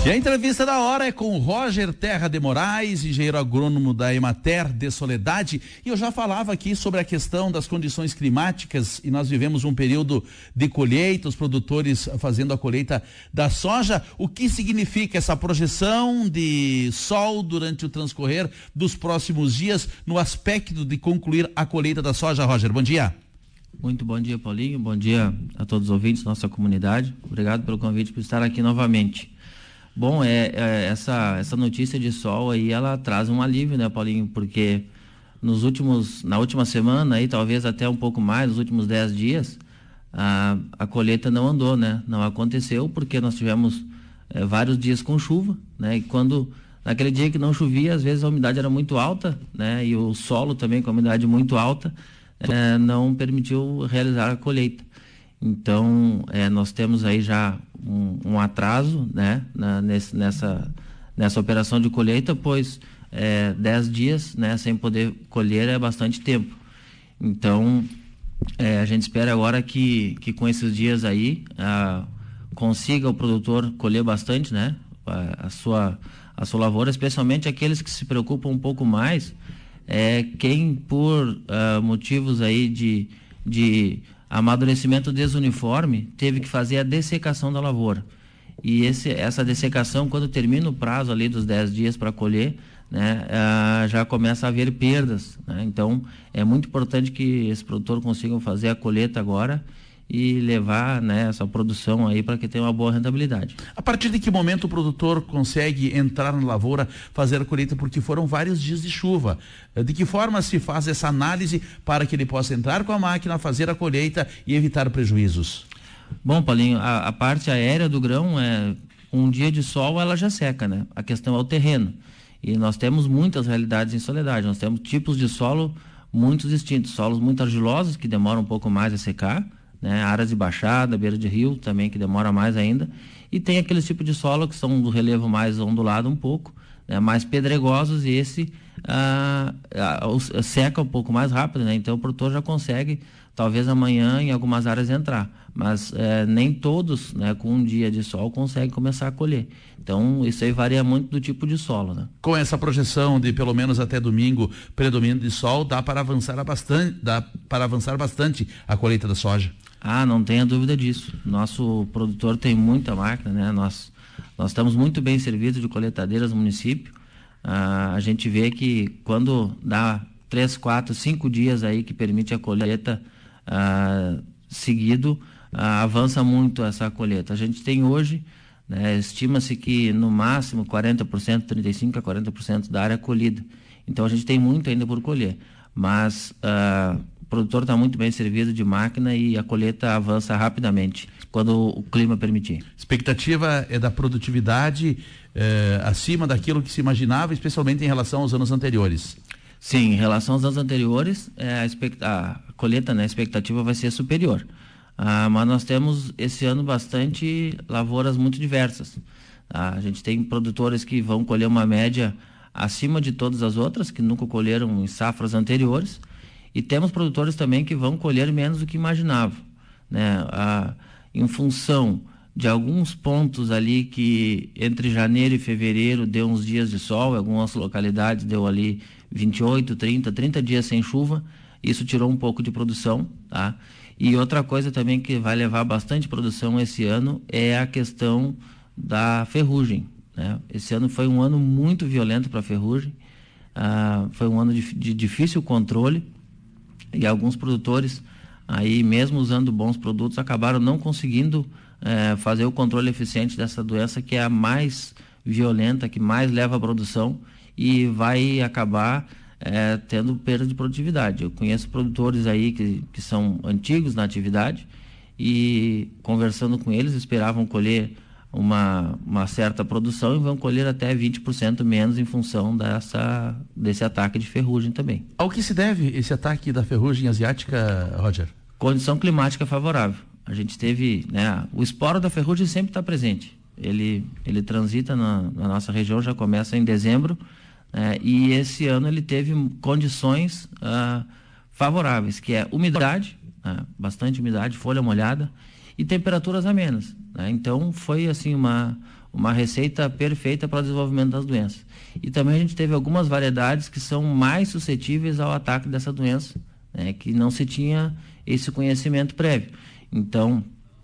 E a entrevista da hora é com o Roger Terra de Moraes, engenheiro agrônomo da Emater de Soledade. E eu já falava aqui sobre a questão das condições climáticas e nós vivemos um período de colheita, os produtores fazendo a colheita da soja. O que significa essa projeção de sol durante o transcorrer dos próximos dias no aspecto de concluir a colheita da soja, Roger? Bom dia. Muito bom dia, Paulinho. Bom dia a todos os ouvintes da nossa comunidade. Obrigado pelo convite por estar aqui novamente. Bom, essa notícia de sol aí, ela traz um alívio, né, Paulinho? Porque na última semana aí, talvez até um pouco mais, nos últimos 10 dias, a colheita não andou, né? Não aconteceu porque nós tivemos vários dias com chuva, né? E naquele dia que não chovia, às vezes a umidade era muito alta, né? E o solo também com a umidade muito alta, não permitiu realizar a colheita. Então, nós temos aí já um atraso, né, nessa operação de colheita, pois 10 dias, né, sem poder colher é bastante tempo. Então, a gente espera agora que com esses dias aí consiga o produtor colher bastante, né, a sua lavoura, especialmente aqueles que se preocupam um pouco mais, quem por motivos aí de amadurecimento desuniforme, teve que fazer a dessecação da lavoura. E essa dessecação, quando termina o prazo ali dos 10 dias para colher, né, já começa a haver perdas, né? Então, é muito importante que esse produtor consiga fazer a colheita agora e levar, né, essa produção aí para que tenha uma boa rentabilidade. A partir de que momento o produtor consegue entrar na lavoura, fazer a colheita, porque foram vários dias de chuva? De que forma se faz essa análise para que ele possa entrar com a máquina, fazer a colheita e evitar prejuízos? Bom, Paulinho, a parte aérea do grão, um dia de sol ela já seca, né? A questão é o terreno. E nós temos muitas realidades em Soledade. Nós temos tipos de solo muito distintos. Solos muito argilosos, que demoram um pouco mais a secar, né? Áreas de baixada, beira de rio também, que demora mais ainda. E tem aqueles tipos de solo que são do relevo mais ondulado um pouco, né? Mais pedregosos, e esse seca um pouco mais rápido, né? Então o produtor já consegue, talvez amanhã, em algumas áreas entrar. Mas nem todos, né, com um dia de sol conseguem começar a colher. Então isso aí varia muito do tipo de solo, né? Com essa projeção de pelo menos até domingo, predomínio de sol, dá para avançar bastante a colheita da soja. Não tenha dúvida disso. Nosso produtor tem muita máquina, né? Nós estamos muito bem servidos de colheitadeiras no município. A gente vê que quando dá 3, 4, 5 dias aí que permite a colheita seguido, avança muito essa colheita. A gente tem hoje, né, estima-se que no máximo 40%, 35% a 40% da área colhida. Então a gente tem muito ainda por colher. Mas o produtor está muito bem servido de máquina e a colheita avança rapidamente, quando o clima permitir. Expectativa é da produtividade acima daquilo que se imaginava, especialmente em relação aos anos anteriores. Sim, em relação aos anos anteriores, a colheita, né, a expectativa vai ser superior. Mas nós temos esse ano bastante lavouras muito diversas. A gente tem produtores que vão colher uma média acima de todas as outras, que nunca colheram em safras anteriores. E temos produtores também que vão colher menos do que imaginavam, né? Em função de alguns pontos ali que entre janeiro e fevereiro deu uns dias de sol, em algumas localidades deu ali 28, 30 dias sem chuva, isso tirou um pouco de produção, tá? E outra coisa também que vai levar bastante produção esse ano é a questão da ferrugem, né? Esse ano foi um ano muito violento para a ferrugem, foi um ano de difícil controle, e alguns produtores, aí mesmo usando bons produtos, acabaram não conseguindo fazer o controle eficiente dessa doença, que é a mais violenta, que mais leva à produção e vai acabar tendo perda de produtividade. Eu conheço produtores aí que são antigos na atividade e, conversando com eles, esperavam colher uma certa produção e vão colher até 20% menos em função desse ataque de ferrugem também. Ao que se deve esse ataque da ferrugem asiática, Roger? Condição climática favorável. A gente teve, né, o esporo da ferrugem sempre está presente. Ele transita na nossa região, já começa em dezembro, e esse ano ele teve condições favoráveis, que é umidade, bastante umidade, folha molhada, e temperaturas amenas, né? Então foi assim uma uma receita perfeita para o desenvolvimento das doenças. E também a gente teve algumas variedades que são mais suscetíveis ao ataque dessa doença, né, que não se tinha esse conhecimento prévio. Então,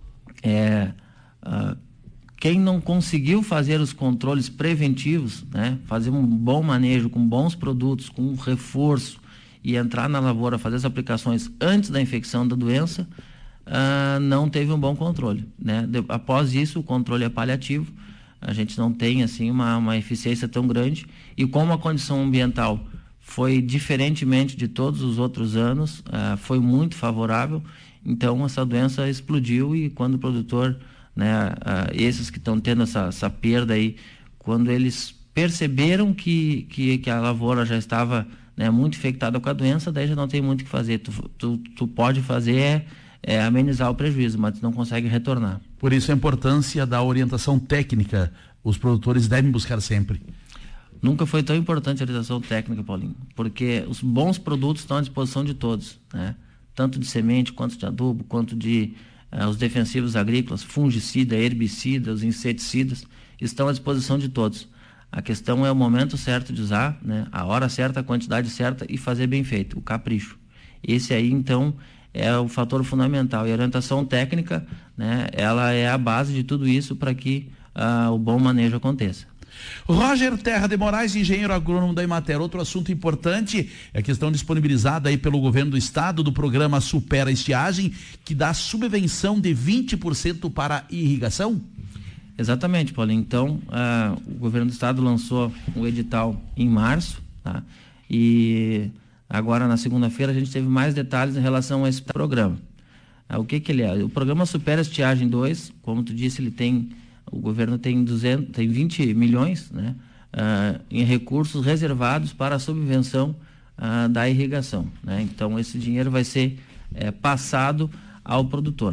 quem não conseguiu fazer os controles preventivos, né, fazer um bom manejo com bons produtos, com um reforço e entrar na lavoura, fazer as aplicações antes da infecção da doença, não teve um bom controle, né? Após isso, o controle é paliativo, a gente não tem assim uma eficiência tão grande, e como a condição ambiental foi diferentemente de todos os outros anos, foi muito favorável, então essa doença explodiu. E quando o produtor, né, esses que estão tendo essa perda aí, quando eles perceberam que a lavoura já estava, né, muito infectada com a doença, daí já não tem muito o que fazer. Tu pode fazer amenizar o prejuízo, mas tu não consegue retornar. Por isso a importância da orientação técnica, os produtores devem buscar sempre. Nunca foi tão importante a orientação técnica, Paulinho, porque os bons produtos estão à disposição de todos, né? Tanto de semente, quanto de adubo, quanto de os defensivos agrícolas, fungicida, herbicida, os inseticidas, estão à disposição de todos. A questão é o momento certo de usar, né? A hora certa, a quantidade certa e fazer bem feito, o capricho. Esse aí, então, é o fator fundamental. E a orientação técnica, né, ela é a base de tudo isso para que o bom manejo aconteça. Roger Terra de Moraes, engenheiro agrônomo da Emater. Outro assunto importante é a questão disponibilizada aí pelo governo do estado do programa Supera Estiagem, que dá subvenção de 20% para irrigação. Exatamente, Paulinho. Então, o governo do estado lançou o edital em março, tá? E agora, na segunda-feira, a gente teve mais detalhes em relação a esse programa. O que ele é? O programa Supera Estiagem 2, como tu disse, o governo tem 20 milhões, né, em recursos reservados para a subvenção da irrigação, né? Então, esse dinheiro vai ser passado ao produtor.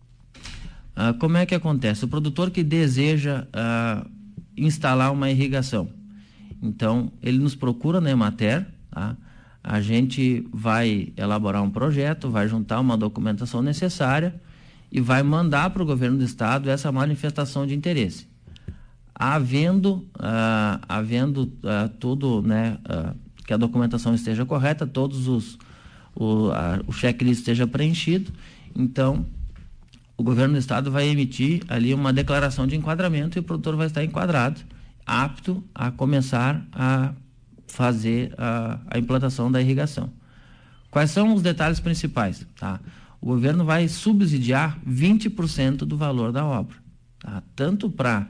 Como é que acontece? O produtor que deseja instalar uma irrigação, então, ele nos procura na Emater, tá? A gente vai elaborar um projeto, vai juntar uma documentação necessária e vai mandar para o governo do estado essa manifestação de interesse. Havendo tudo, né, que a documentação esteja correta, todos o checklist esteja preenchido, então o governo do estado vai emitir ali uma declaração de enquadramento e o produtor vai estar enquadrado, apto a começar a fazer a implantação da irrigação. Quais são os detalhes principais? Tá? O governo vai subsidiar 20% do valor da obra, tá? Tanto para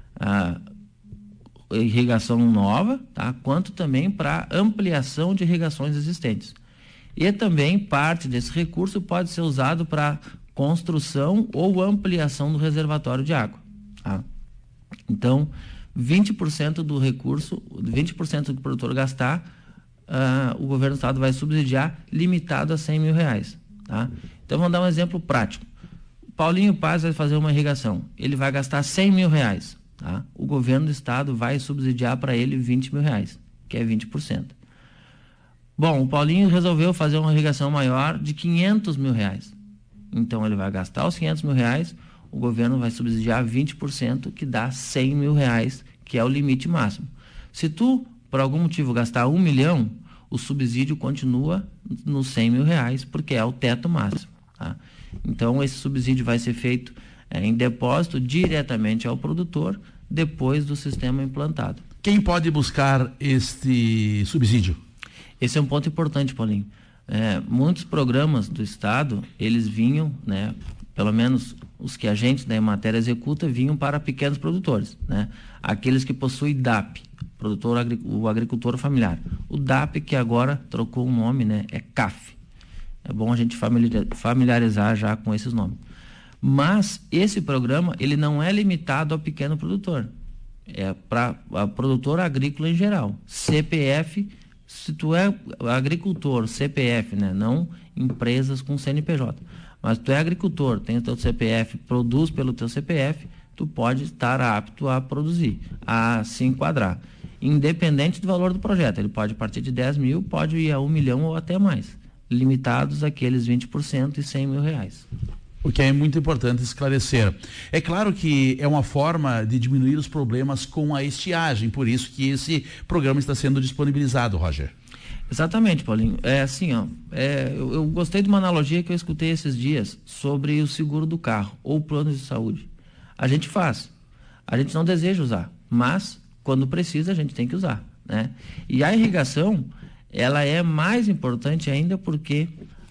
irrigação nova, tá? Quanto também para ampliação de irrigações existentes. E também parte desse recurso pode ser usado para construção ou ampliação do reservatório de água, tá? Então, 20% do recurso, 20% do que o produtor gastar, o governo do estado vai subsidiar, limitado a R$100 mil, tá? Então, vamos dar um exemplo prático. Paulinho Paz vai fazer uma irrigação, ele vai gastar R$100 mil, tá? O governo do estado vai subsidiar para ele R$20 mil, que é 20%. Bom, o Paulinho resolveu fazer uma irrigação maior de R$500 mil, então ele vai gastar os R$500 mil, o governo vai subsidiar 20%, que dá R$100 mil, que é o limite máximo. Se tu, por algum motivo, gastar R$1 milhão, o subsídio continua nos R$100 mil, porque é o teto máximo, tá? Então, esse subsídio vai ser feito em depósito diretamente ao produtor, depois do sistema implantado. Quem pode buscar este subsídio? Esse é um ponto importante, Paulinho. Muitos programas do estado, eles vinham, né, pelo menos os que a gente da Emater executa, vinham para pequenos produtores, né? Aqueles que possuem DAP, o agricultor familiar. O DAP, que agora trocou o nome, né, é CAF. É bom a gente familiarizar já com esses nomes. Mas esse programa, ele não é limitado ao pequeno produtor. É para produtor agrícola em geral. CPF, se tu é agricultor, CPF, né, não empresas com CNPJ. Mas tu é agricultor, tem o teu CPF, produz pelo teu CPF, tu pode estar apto a produzir, a se enquadrar. Independente do valor do projeto, ele pode partir de 10 mil, pode ir a 1 milhão ou até mais. Limitados àqueles 20% e R$100 mil. O que é muito importante esclarecer. É claro que é uma forma de diminuir os problemas com a estiagem, por isso que esse programa está sendo disponibilizado, Roger. Exatamente, Paulinho. É assim, ó, eu gostei de uma analogia que eu escutei esses dias sobre o seguro do carro ou plano de saúde. A gente faz, a gente não deseja usar, mas quando precisa a gente tem que usar, né? E a irrigação, ela é mais importante ainda porque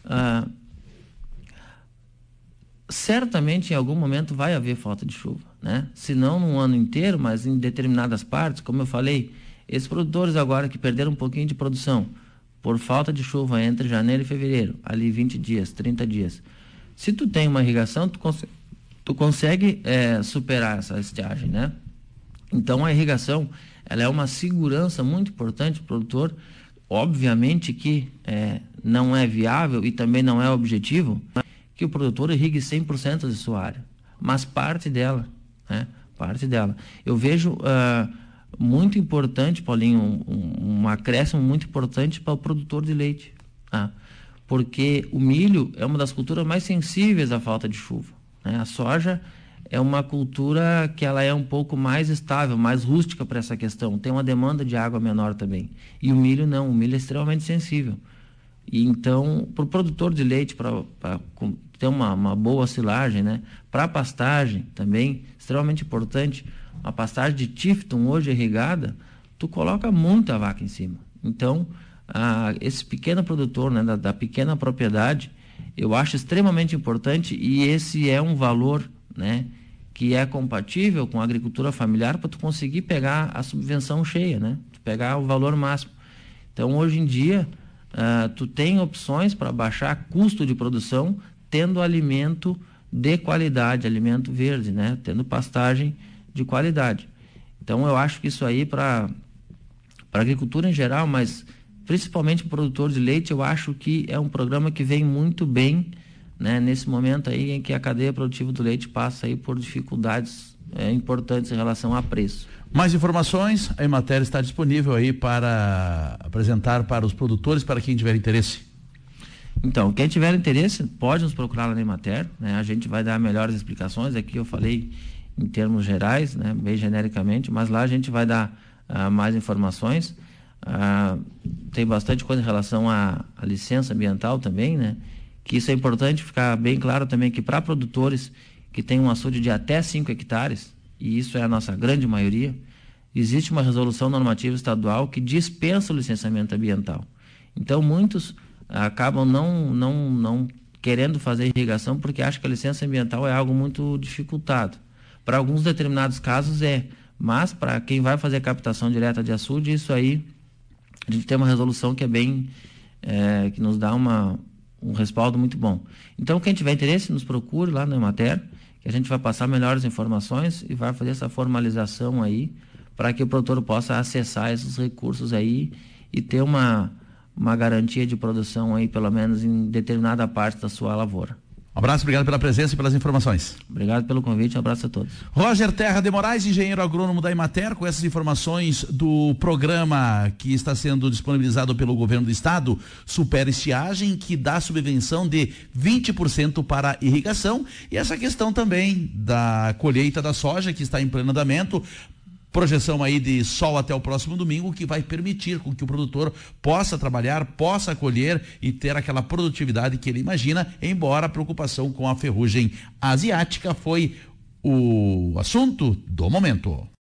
certamente em algum momento vai haver falta de chuva, né? Se não no ano inteiro, mas em determinadas partes, como eu falei, esses produtores agora que perderam um pouquinho de produção por falta de chuva entre janeiro e fevereiro, ali 20 dias, 30 dias. Se tu tem uma irrigação, tu consegue superar essa estiagem, né? Então a irrigação, ela é uma segurança muito importante para o produtor. Obviamente que não é viável e também não é objetivo que o produtor irrigue 100% de sua área, mas parte dela, né? Parte dela. Eu vejo muito importante, Paulinho, um acréscimo muito importante para o produtor de leite, porque o milho é uma das culturas mais sensíveis à falta de chuva, né? A soja é uma cultura que ela é um pouco mais estável, mais rústica para essa questão, tem uma demanda de água menor também, e o milho não, o milho é extremamente sensível. E então, para o produtor de leite, para ter uma boa silagem, né? Para a pastagem também, extremamente importante, uma pastagem de Tifton hoje irrigada, tu coloca muita vaca em cima. Então, esse pequeno produtor, né, da pequena propriedade, eu acho extremamente importante, e esse é um valor, né, que é compatível com a agricultura familiar para tu conseguir pegar a subvenção cheia, né? Tu pegar o valor máximo. Então, hoje em dia, tu tem opções para baixar custo de produção, tendo alimento de qualidade, alimento verde, né? Tendo pastagem de qualidade. Então eu acho que isso aí para a agricultura em geral, mas principalmente para o produtor de leite, eu acho que é um programa que vem muito bem, né? Nesse momento aí em que a cadeia produtiva do leite passa aí por dificuldades importantes em relação a preço. Mais informações, a Emater está disponível aí para apresentar para os produtores, para quem tiver interesse. Então, quem tiver interesse, pode nos procurar lá na Emater, né? A gente vai dar melhores explicações. Aqui eu falei em termos gerais, né? Bem genericamente, mas lá a gente vai dar mais informações. Tem bastante coisa em relação à licença ambiental também, né? Que isso é importante ficar bem claro também, que para produtores que têm um açude de até 5 hectares, e isso é a nossa grande maioria, existe uma resolução normativa estadual que dispensa o licenciamento ambiental. Então, muitos acabam não querendo fazer irrigação porque acham que a licença ambiental é algo muito dificultado. Para alguns determinados casos mas para quem vai fazer captação direta de açude, isso aí, a gente tem uma resolução que é bem, que nos dá um respaldo muito bom. Então, quem tiver interesse, nos procure lá na Emater, que a gente vai passar melhores informações e vai fazer essa formalização aí, para que o produtor possa acessar esses recursos aí e ter uma garantia de produção aí, pelo menos em determinada parte da sua lavoura. Um abraço, obrigado pela presença e pelas informações. Obrigado pelo convite, um abraço a todos. Roger Terra de Moraes, engenheiro agrônomo da Emater, com essas informações do programa que está sendo disponibilizado pelo governo do estado, Super Estiagem, que dá subvenção de 20% para irrigação, e essa questão também da colheita da soja, que está em pleno andamento. Projeção aí de sol até o próximo domingo, que vai permitir com que o produtor possa trabalhar, possa colher e ter aquela produtividade que ele imagina, embora a preocupação com a ferrugem asiática foi o assunto do momento.